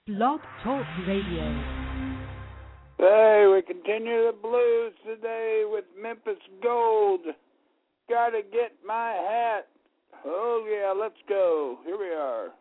Blog Talk Radio. Hey, we continue the blues today with Memphis Gold. Gotta get my hat. Oh yeah, let's go. Here we are.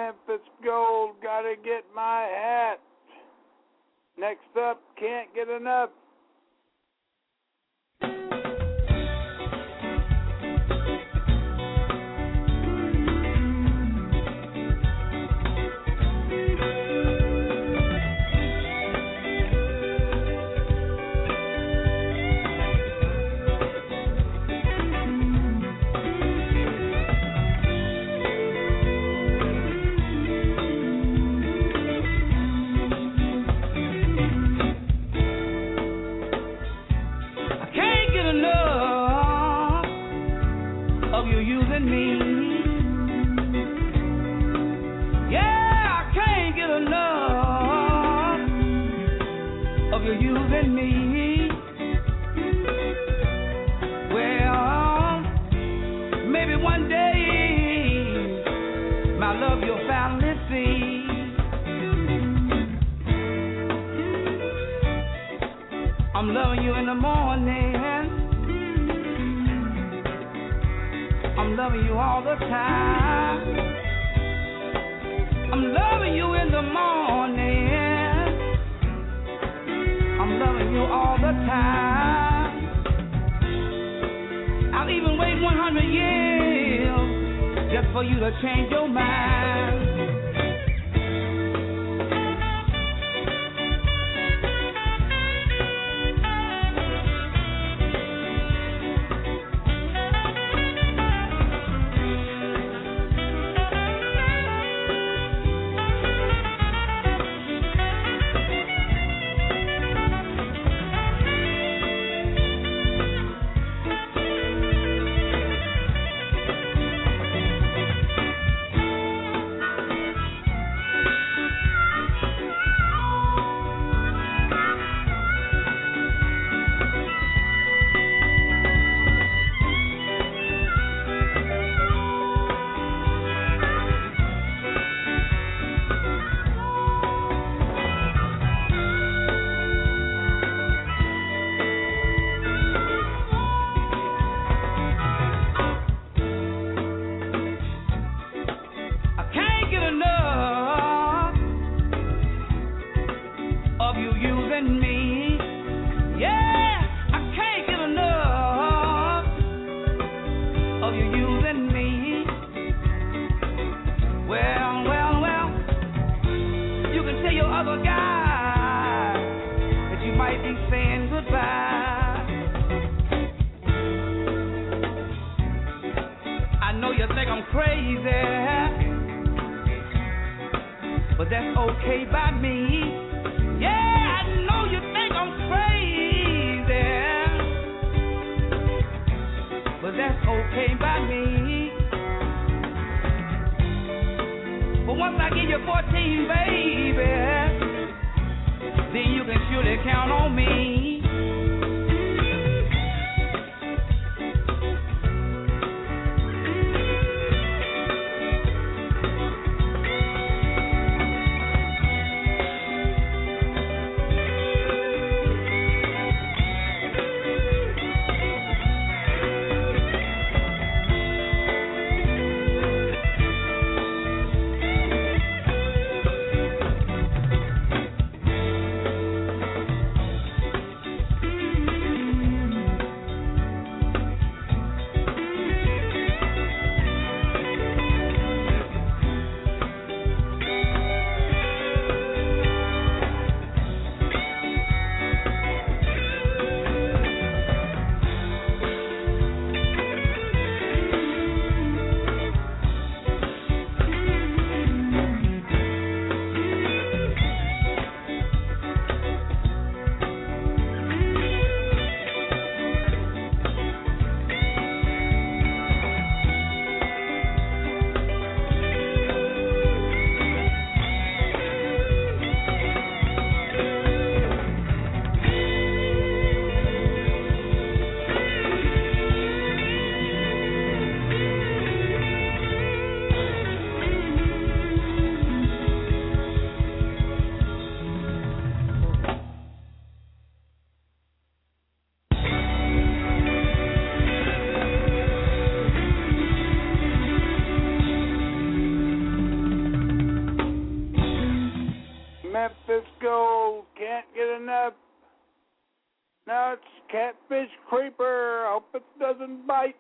Memphis Gold, gotta get my hat. Next up, can't get enough. I'm loving you in the morning. I'm loving you all the time. I'm loving you in the morning. I'm loving you all the time. I'll even wait 100 years just for you to change your mind. That's Catfish Creeper. I hope it doesn't bite.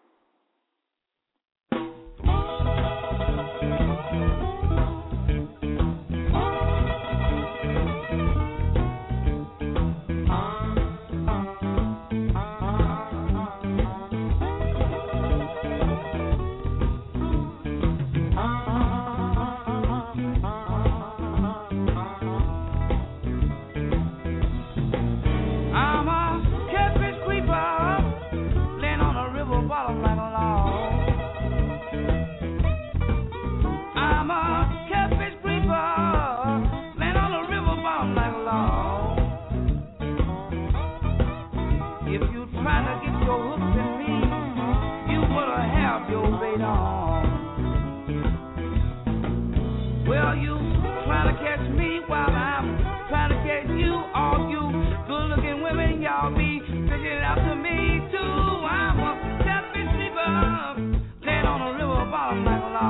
Well, you trying to catch me while I'm trying to catch you. All you good-looking women, y'all be fishing after me too. I'm a catfish sleeper, laying on the river bottom like a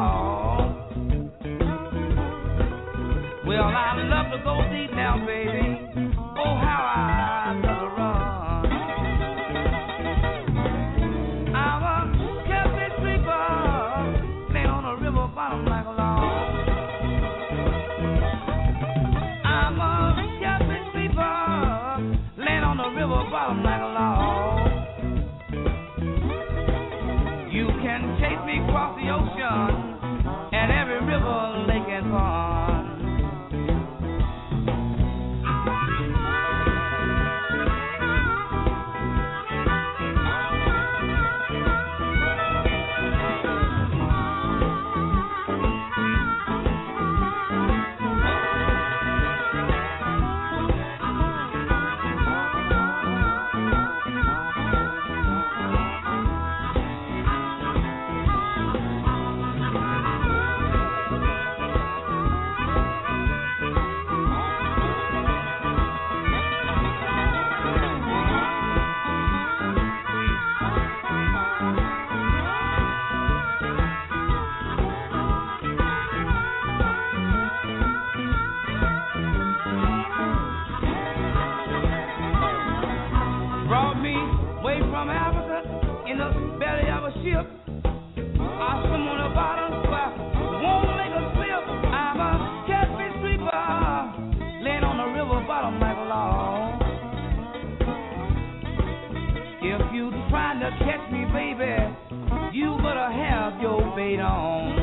log. Well, I love to go deep now, baby. Oh, how I love to run. I'm a catfish sleeper, laying on the river bottom like a log. Bottom like a log. You can chase me across the ocean and every river, lake, and pond. Catch me, baby, you better have your bait on.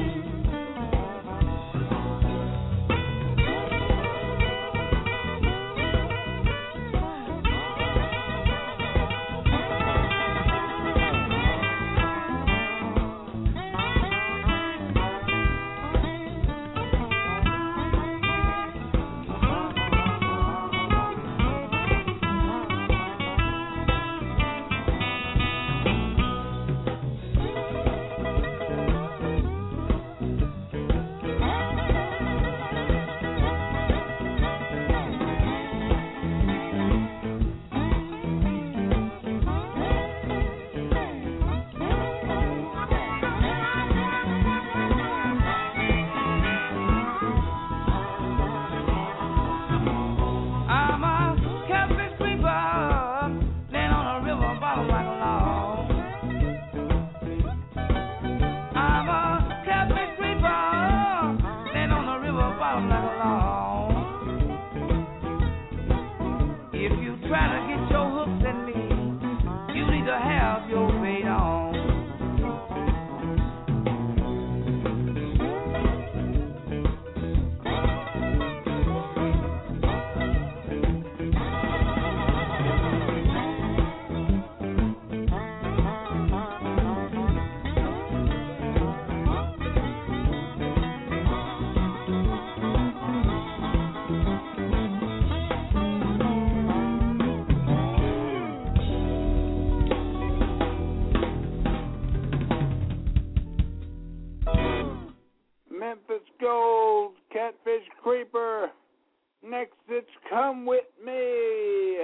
Memphis Gold, Catfish Creeper. Next, it's Come With Me.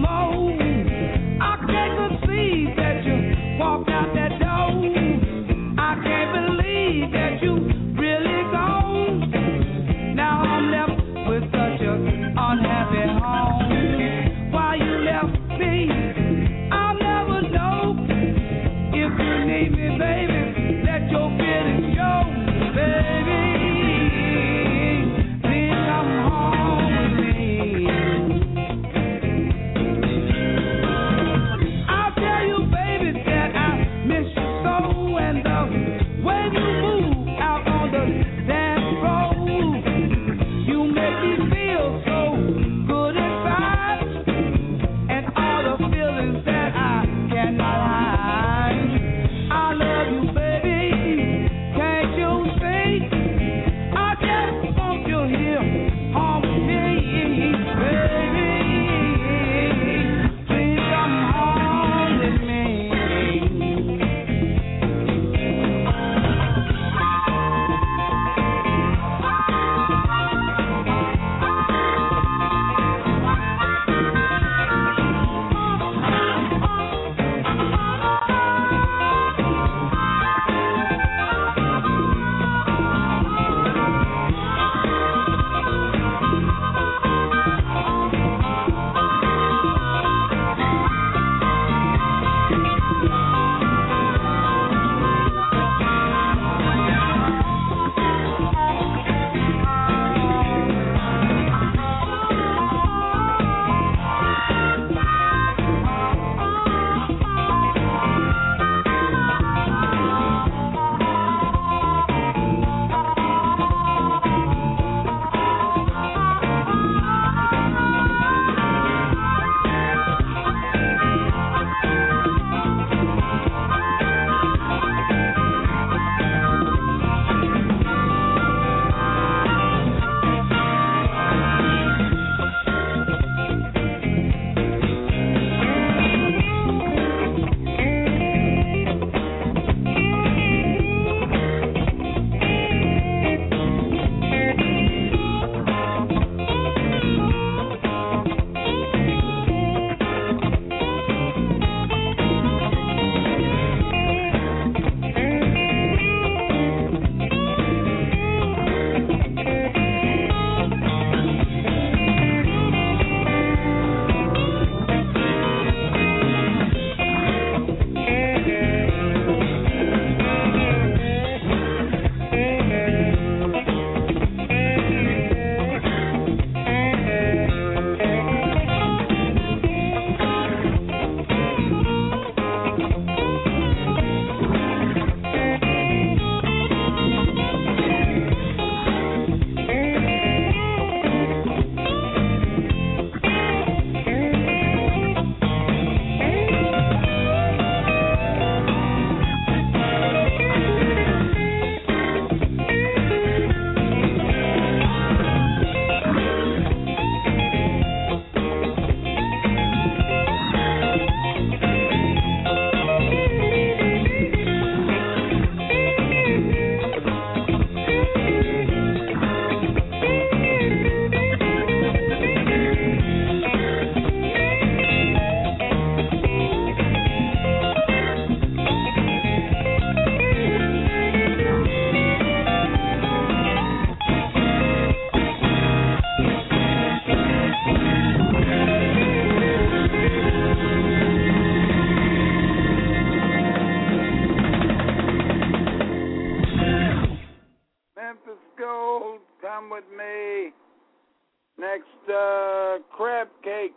crab cakes.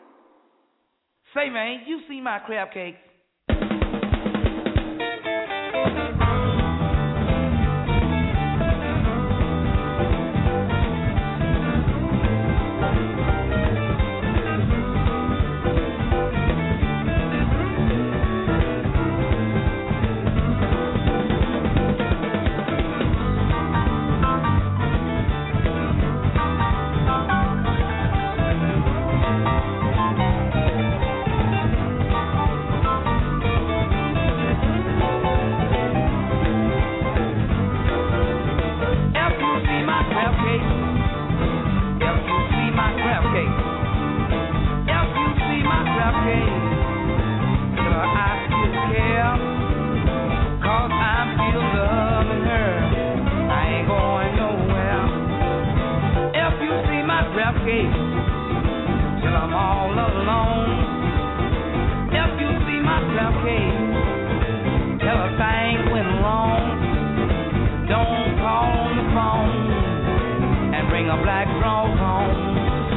Say, man, you see my crab cakes? anything went wrong, don't call on the phone and bring a black frog home.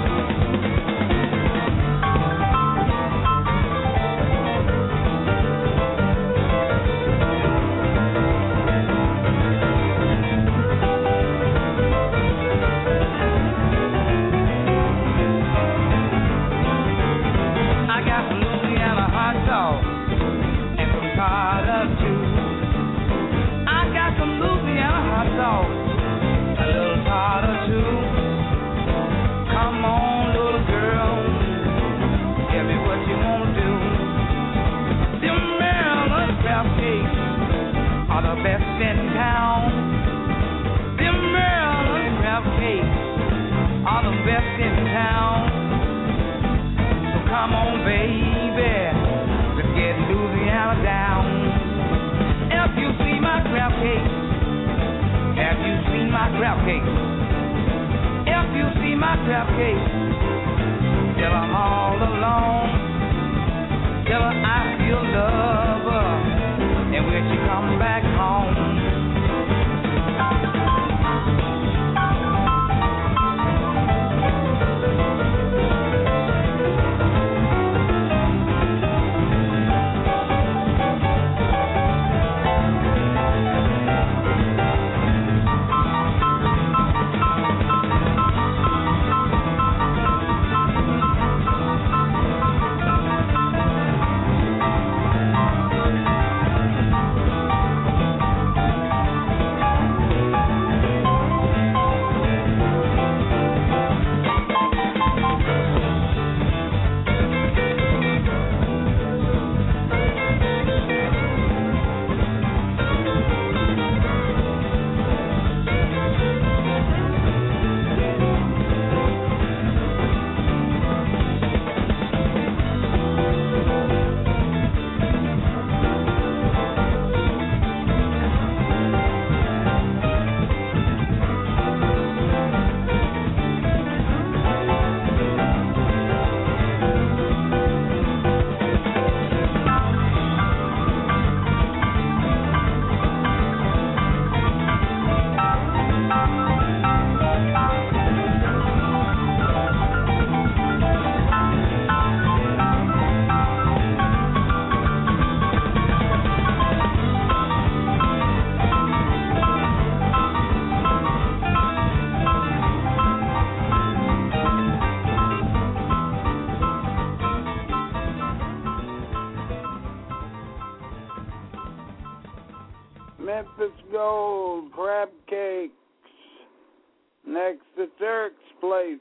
Memphis Gold, crab cakes. Next, it's Eric's Place.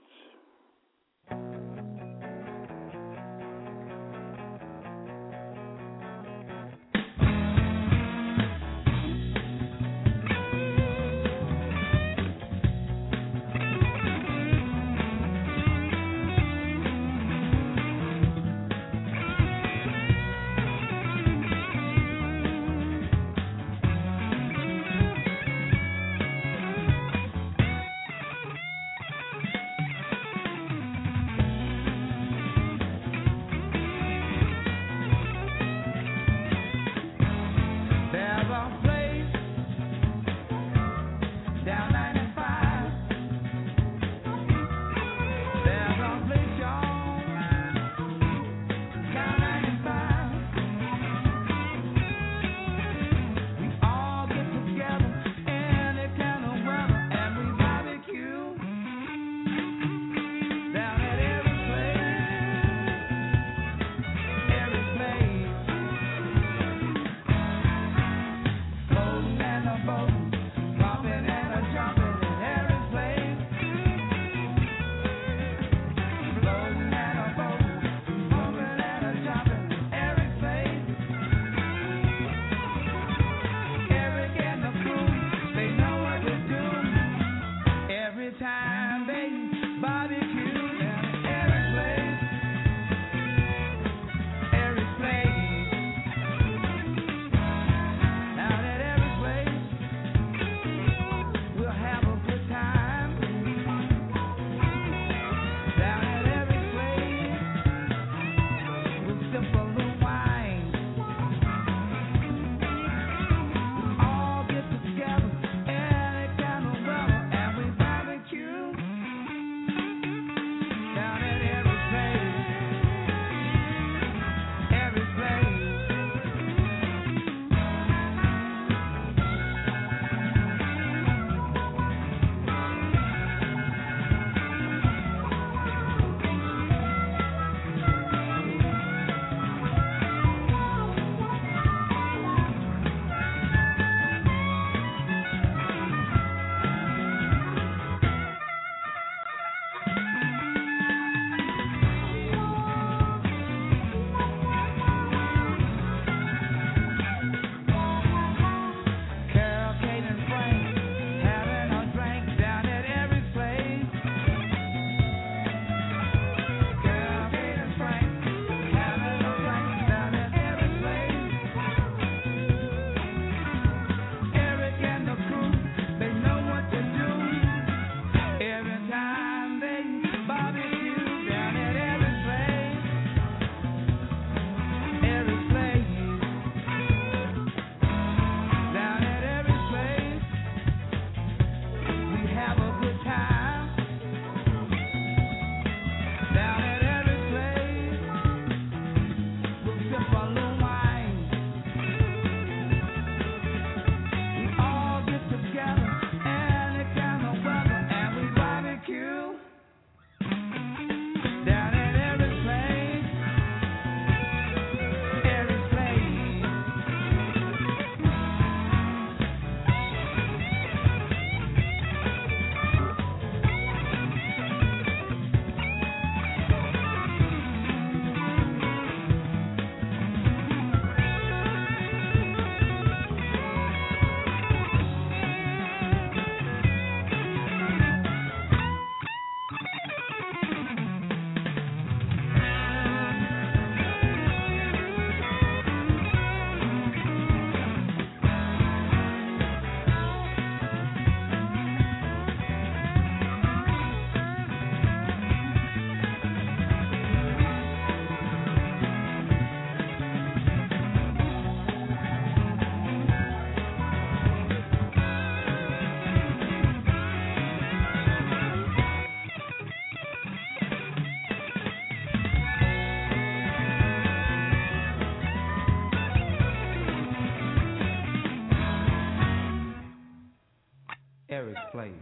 Place.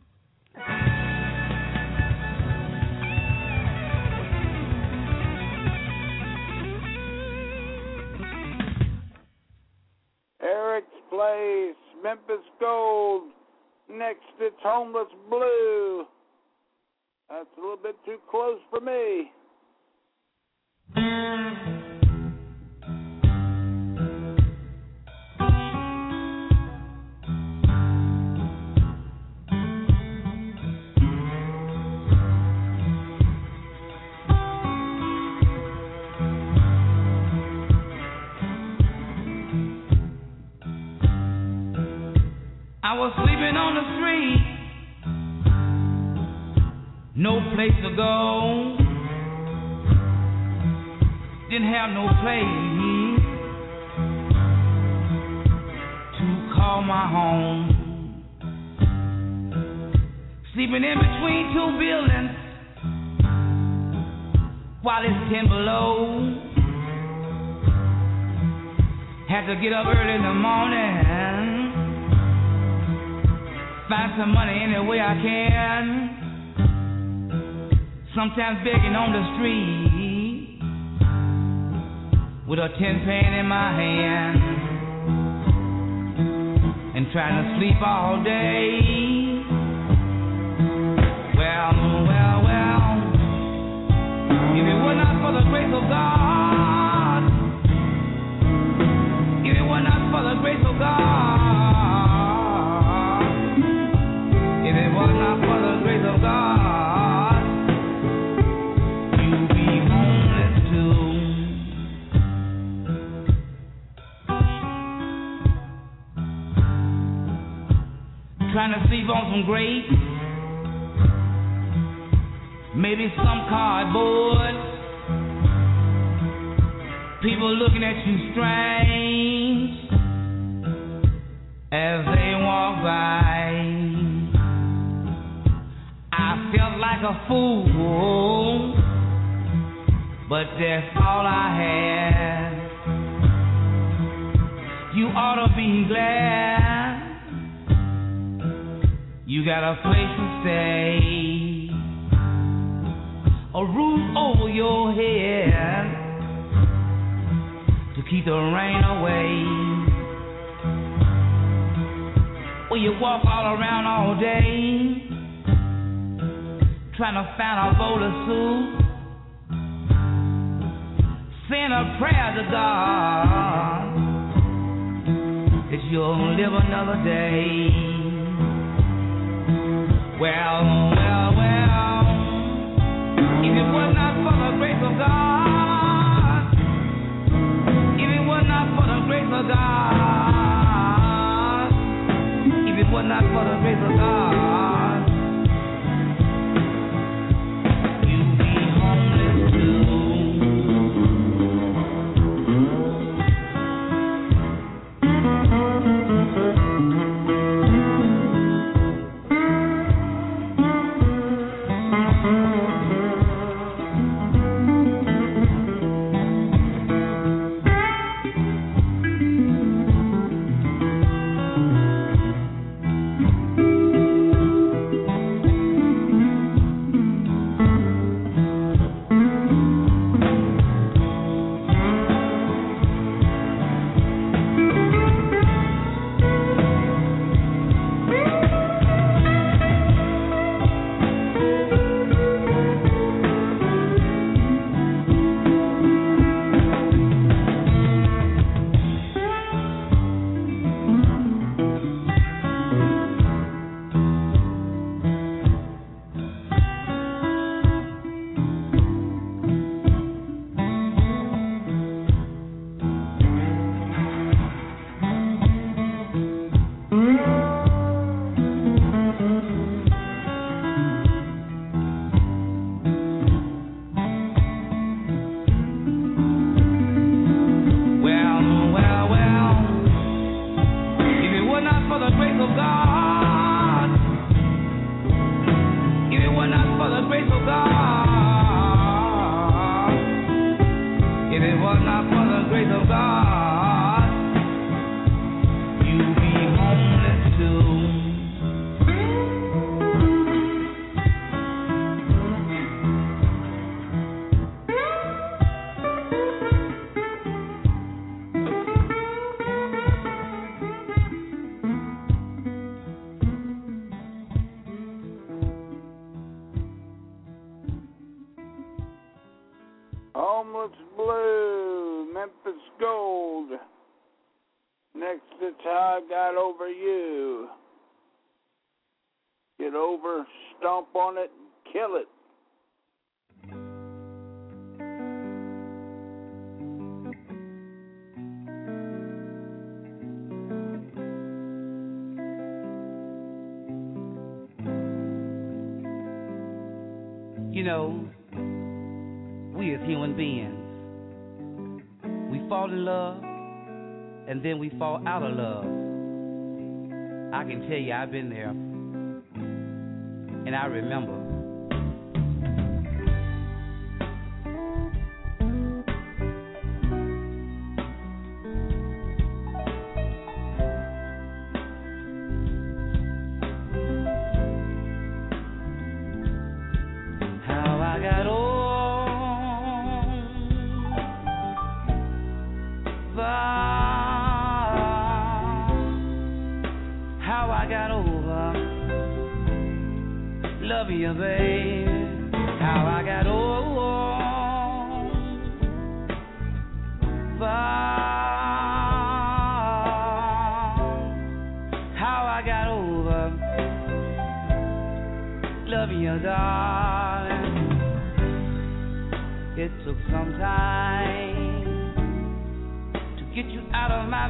Eric's Place, Memphis Gold. Next, it's Homeless Blue. That's a little bit too close for me. I was sleeping on the street, no place to go, didn't have no place to call my home. Sleeping in between two buildings while it's 10 below. Had to get up early in the morning, find some money any way I can. Sometimes begging on the street with a 10 pan in my hand and trying to sleep all day. Well, if it were not for the grace of God, if it were not for the grace of God, if it was not for the grace of God, you'd be homeless too. Trying to sleep on some grapes, maybe some cardboard. People looking at you strange as they walk by. I felt like a fool, but that's all I had. You ought to be glad you got a place to stay, a roof over your head to keep the rain away. Well, you walk all around all day trying to find a bowl of soup, saying a prayer to God that you'll live another day. Well, if it was not for the grace of God, if it was not for the grace of God, if it was not for the grace of God, you'd be homeless too. Blue, Memphis Gold. Next, it's How I Got Over You. Get over, stomp on it, and kill it. You know, we as human beings, we fall in love and then we fall out of love. I can tell you I've been there, and I remember. You, baby, how I got over, how I got over, loving you, darling. It took some time to get you out of my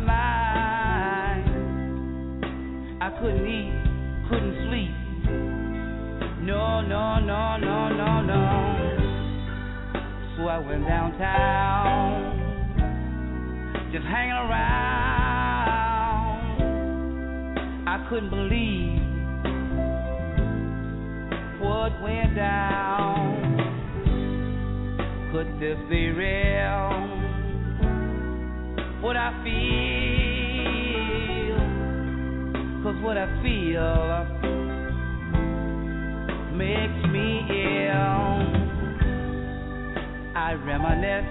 mind. I couldn't eat, couldn't sleep. No, no, no, no, no, no. So I went downtown, just hanging around. I couldn't believe what went down. Could this be real? What I feel? 'Cause what I feel makes me ill. I reminisce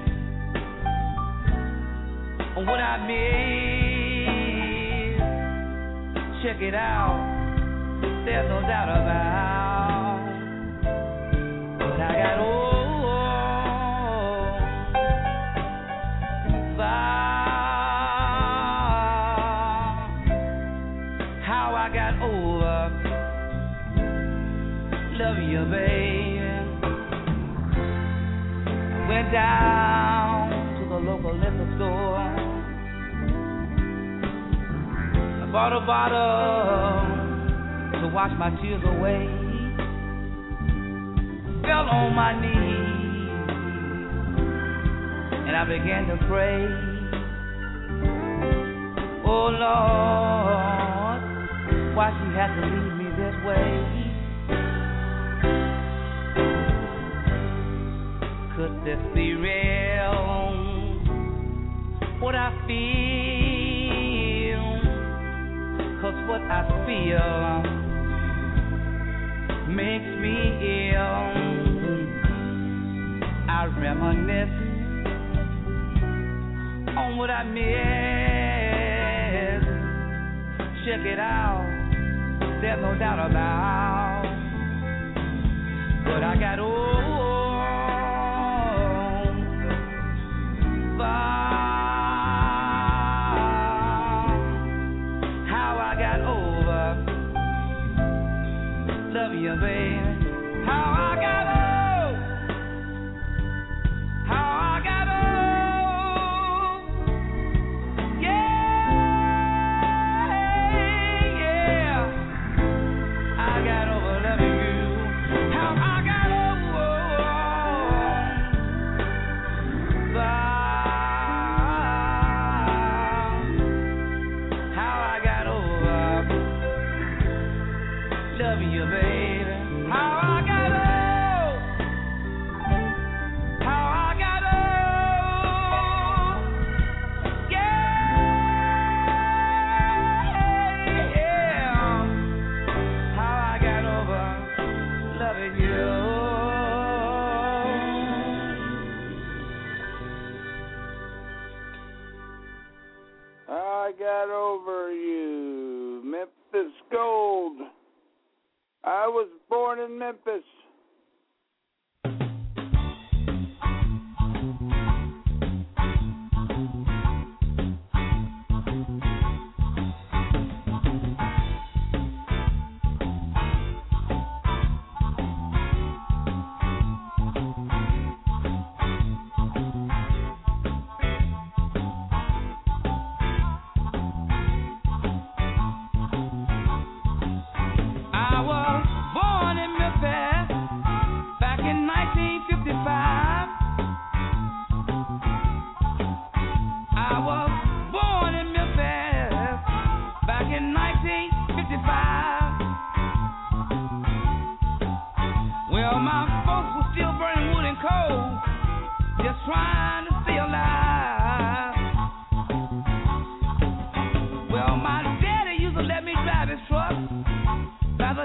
on what I missed. Check it out, there's no doubt about. But I got how I got over. Love you, baby. Went down to the local liquor store. I bought a bottle to wash my tears away. Fell on my knees and I began to pray. Oh Lord, why she had to leave me this way? Could this be real? What I feel? 'Cause what I feel makes me ill. I reminisce on what I missed. Check it out, there's no doubt about. But I got how I got over, love you, baby. How I got over, how I got over, yeah, yeah. I got over loving you. How I got over. Loving you, baby. How I got over, how I got over, yeah, yeah. How I got over loving you. I got over you, Memphis Gold. I was born in Memphis.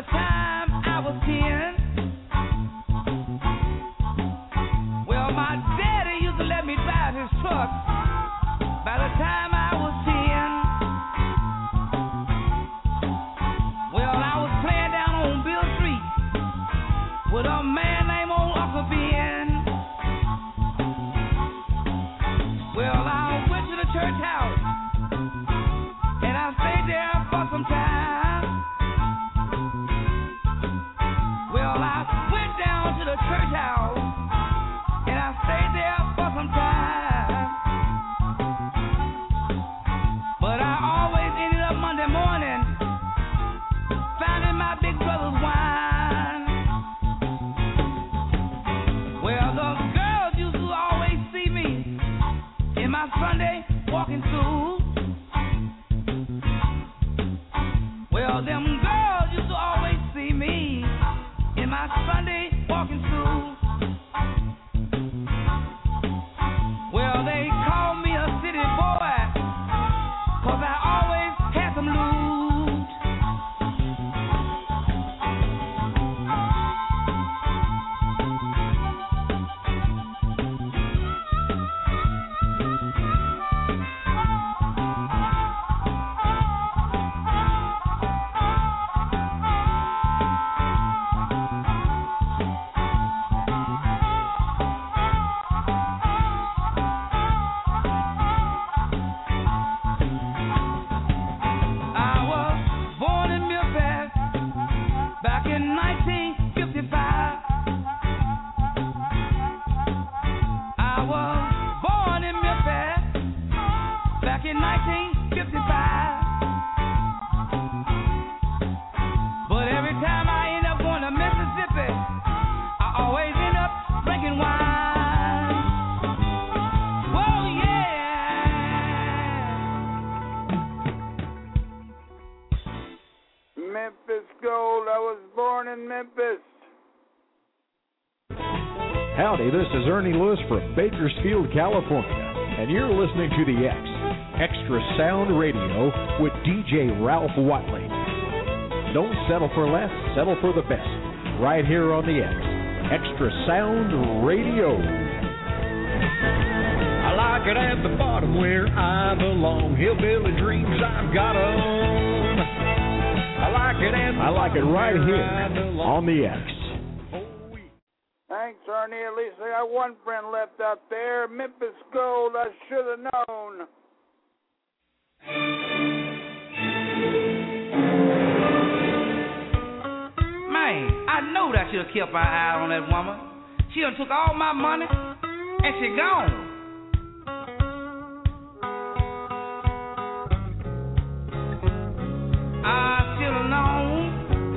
the time I was 10, well, my daddy used to let me drive his truck. By the time I was 10, well, I was playing down on Bill Street with a man named old Uncle Ben. Well, I went to the church house and I stayed there for some time. Well, I went down to the church house and I stayed there for some time. But I always ended up Monday morning finding my big brother's wine. Well, the girls used to always see me in my Sunday walking through. Well, them girls used to always see me in my Sunday walking through. Well, they called me a city boy, 'cause I always had some loot. I was born in Memphis back in 1955. I was born in Memphis back in 1955. But every time I end up going to Mississippi, I always end up drinking wine. Whoa, yeah. Memphis Gold. I was born in Memphis. Howdy, this is Ernie Lewis from Bakersfield, California, and you're listening to The X, Extra Sound Radio with DJ Ralph Watley. Don't settle for less, settle for the best. Right here on The X, Extra Sound Radio. I like it at the bottom where I belong. Hillbilly dreams I've got on. I like it right here on The X. Thanks, Ernie. At least I got one friend left out there. Memphis Gold. I should have known. Man, I know that I should have kept my eye on that woman. She done took all my money and she gone. I should have known,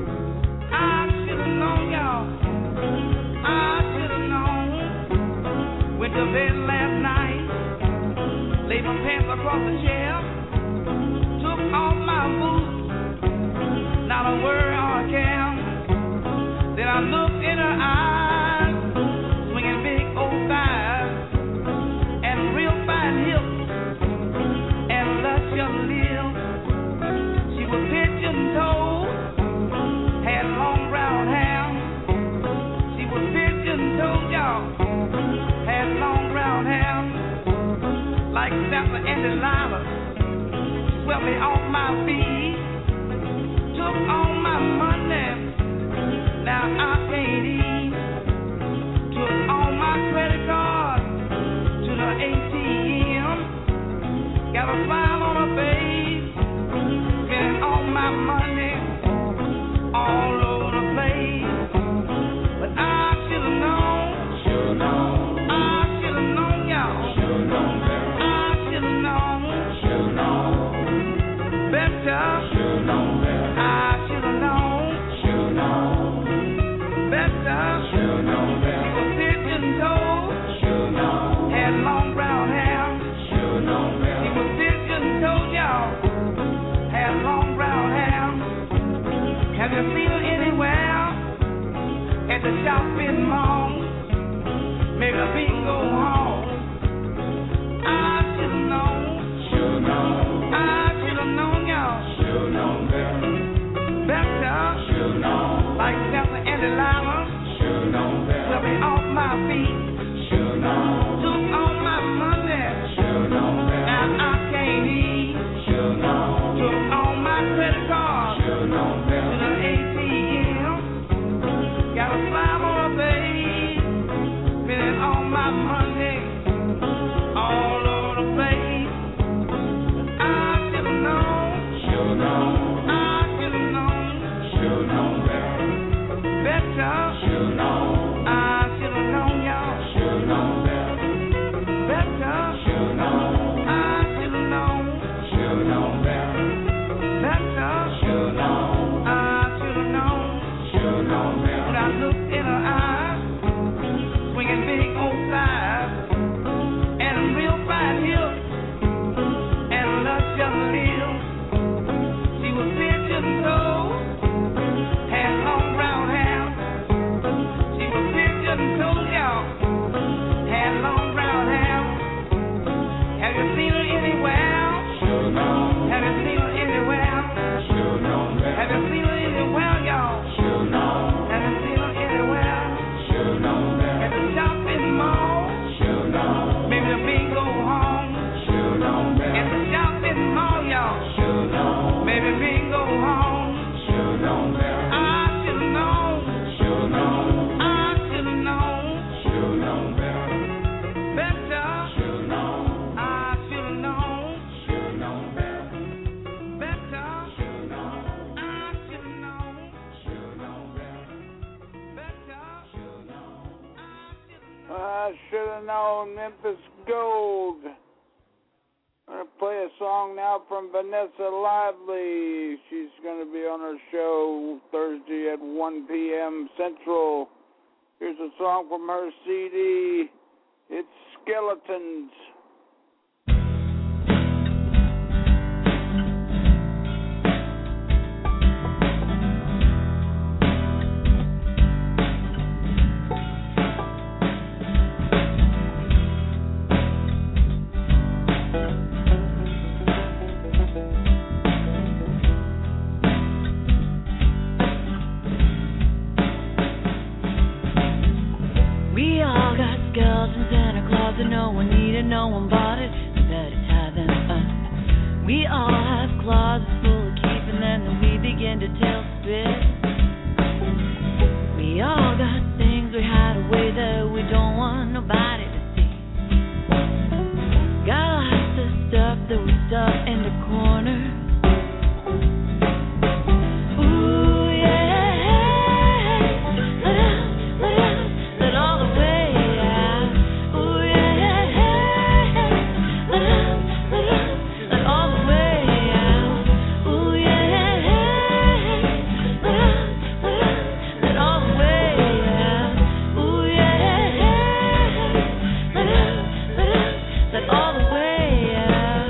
y'all. I should have known. Went to bed last night, laid my pants across the chair, took off my boots, not a word or a care. Then I looked in her eyes, swinging big old thighs, and real fine hips, and luscious lips. She was pigeon-toed, had long brown hair. She was pigeon-toed, y'all, had long brown hair. Like Samson and Delilah, swept me off my feet, took all my money. Now I can't eat. Took all my credit cards to the ATM. Got a smile on her face, spending all my money all over the place. But I should have known. I should have known, y'all. I should have known. Better. I should have known. Better. She was pigeon-toed, had long brown hair. She was pigeon-toed, y'all, Have you seen her anywhere? Sure know. Have you seen her anywhere? Sure know. Have you seen her anywhere, y'all? Sure know. Have you seen her anywhere? Sure know. At the shopping mall? Sure know. Maybe the bingo home? Sure know. At the shopping mall, y'all? Sure know. Maybe bingo home? Sure know. I should've known. Sure know. I should've known. Sure know. Better. Sure know. I should've known. Sure know. Better. Sure know. I should've known. Sure know. Better. Sure know. I should have known. Memphis Gold. I'm going to play a song now from Vanessa Lively. She's going to be on her show Thursday at 1 p.m. Central. Here's a song from her CD. It's Skeletons. We all got skeletons in our closet, no one needed, no one bought it. We better tie them up. We all have closets full of keeping them, then we begin to tell spit. We all got things we hide away that we don't want nobody to see. Got lots of stuff that we stuff in the corner. Ooh, yeah. Let out, let out, let all the way out. Ooh, yeah. Let out, let out, let all the way out. Ooh, yeah. Let out, let out, let all the way out. Ooh, yeah. Let out, let out, let all the way out.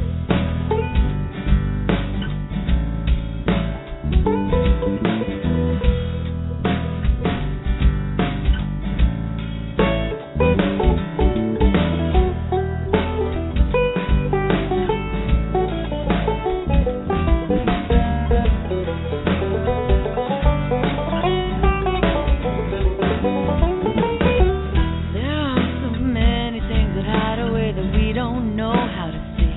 There are so many things that hide away that we don't know how to see.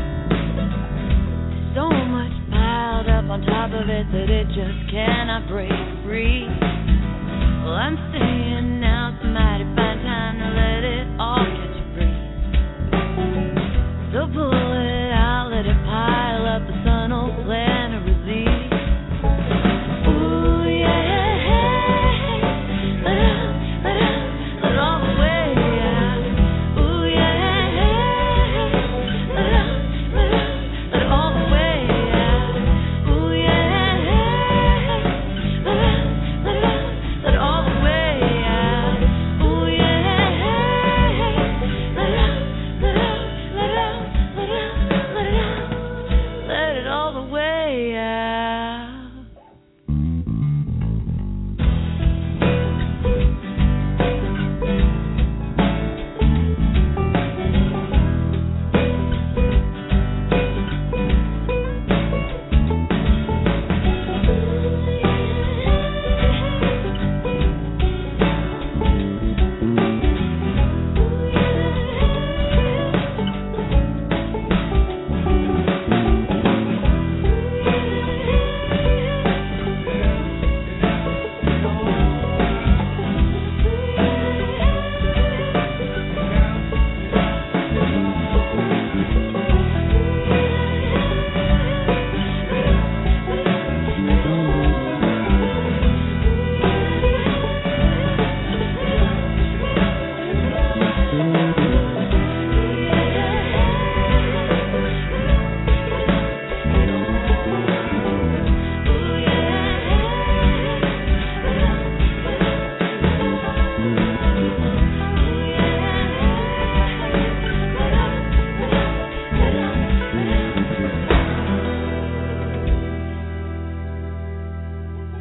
So much piled up on top of it that it just cannot break free. Well, I'm saying now, somebody find time to let it all catch a breeze. So pull it out, let it pile up, the sun will plan to release. Ooh, yeah. Let out, let out, let all the way out. Ooh, yeah. Let out, let out, let all the way out. Ooh, yeah. Let out, let out, let all the way out. Ooh, yeah. Let out, let out, let out, let out, let it out. Let it all the way out.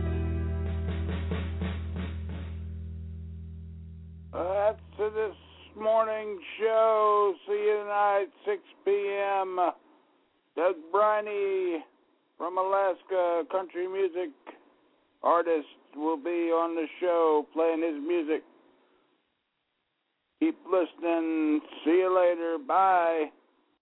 That's this morning's show. See you tonight, 6 p.m. Doug Briney from Alaska, country music artist, will be on the show playing his music. Keep listening. See you later. Bye.